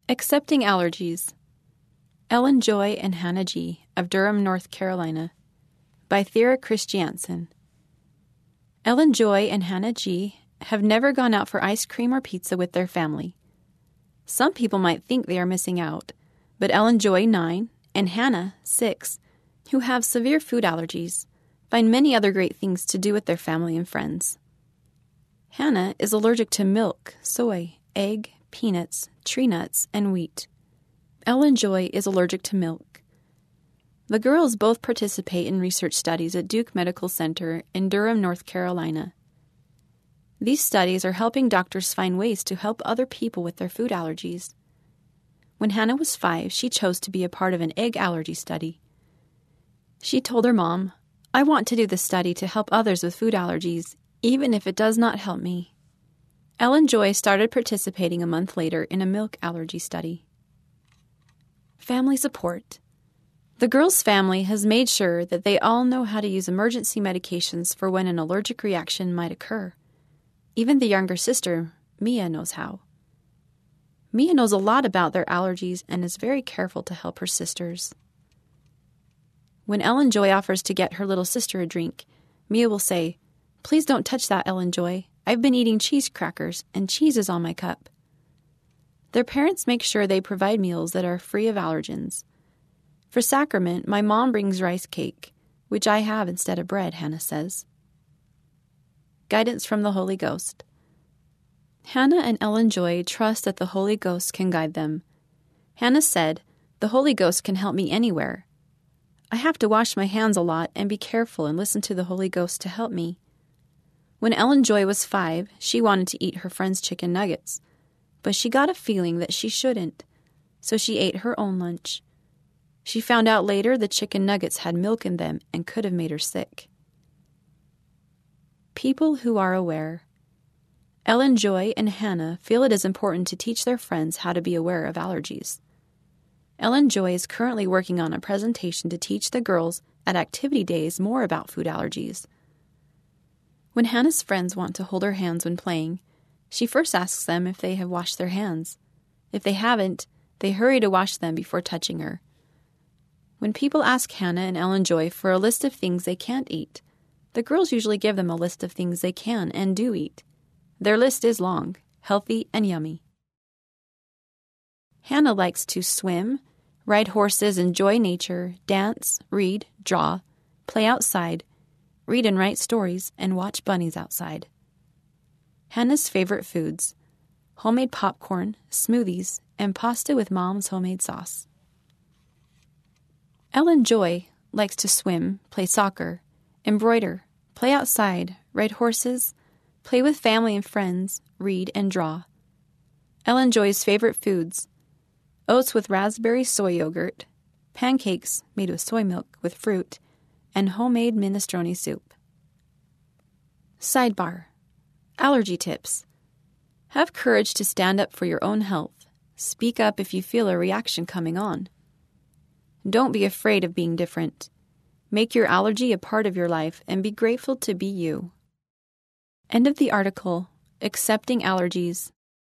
Accepting Allergies. Ellen Joy and Hannah G. of Durham, North Carolina. By Thera Christiansen. Ellen Joy and Hannah G. have never gone out for ice cream or pizza with their family. Some people might think they are missing out, but Ellen Joy, 9, and Hannah, 6, who have severe food allergies, find many other great things to do with their family and friends. Hannah is allergic to milk, soy, egg, peanuts, tree nuts, and wheat. Ellen Joy is allergic to milk. The girls both participate in research studies at Duke Medical Center in Durham, North Carolina. These studies are helping doctors find ways to help other people with their food allergies. When Hannah was 5, she chose to be a part of an egg allergy study. She told her mom, "I want to do this study to help others with food allergies, even if it does not help me." Ellen Joy started participating a month later in a milk allergy study. Family support. The girls' family has made sure that they all know how to use emergency medications for when an allergic reaction might occur. Even the younger sister, Mia, knows how. Mia knows a lot about their allergies and is very careful to help her sisters. When Ellen Joy offers to get her little sister a drink, Mia will say, "Please don't touch that, Ellen Joy. I've been eating cheese crackers, and cheese is on my cup." Their parents make sure they provide meals that are free of allergens. For sacrament, my mom brings rice cake, which I have instead of bread, Hannah says. Guidance from the Holy Ghost. Hannah and Ellen Joy trust that the Holy Ghost can guide them. Hannah said, "The Holy Ghost can help me anywhere. I have to wash my hands a lot and be careful and listen to the Holy Ghost to help me." When Ellen Joy was 5, she wanted to eat her friend's chicken nuggets, but she got a feeling that she shouldn't, so she ate her own lunch. She found out later the chicken nuggets had milk in them and could have made her sick. People who are aware. Ellen Joy and Hannah feel it is important to teach their friends how to be aware of allergies. Ellen Joy is currently working on a presentation to teach the girls at activity days more about food allergies. When Hannah's friends want to hold her hands when playing, she first asks them if they have washed their hands. If they haven't, they hurry to wash them before touching her. When people ask Hannah and Ellen Joy for a list of things they can't eat, the girls usually give them a list of things they can and do eat. Their list is long, healthy, and yummy. Hannah likes to swim, ride horses, enjoy nature, dance, read, draw, play outside, read and write stories, and watch bunnies outside. Hannah's favorite foods: homemade popcorn, smoothies, and pasta with mom's homemade sauce. Ellen Joy likes to swim, play soccer, embroider, play outside, ride horses, play with family and friends, read, and draw. Ellen Joy's favorite foods: oats with raspberry soy yogurt, pancakes made with soy milk with fruit, and homemade minestrone soup. Sidebar. Allergy tips. Have courage to stand up for your own health. Speak up if you feel a reaction coming on. Don't be afraid of being different. Make your allergy a part of your life and be grateful to be you. End of the article. Accepting Allergies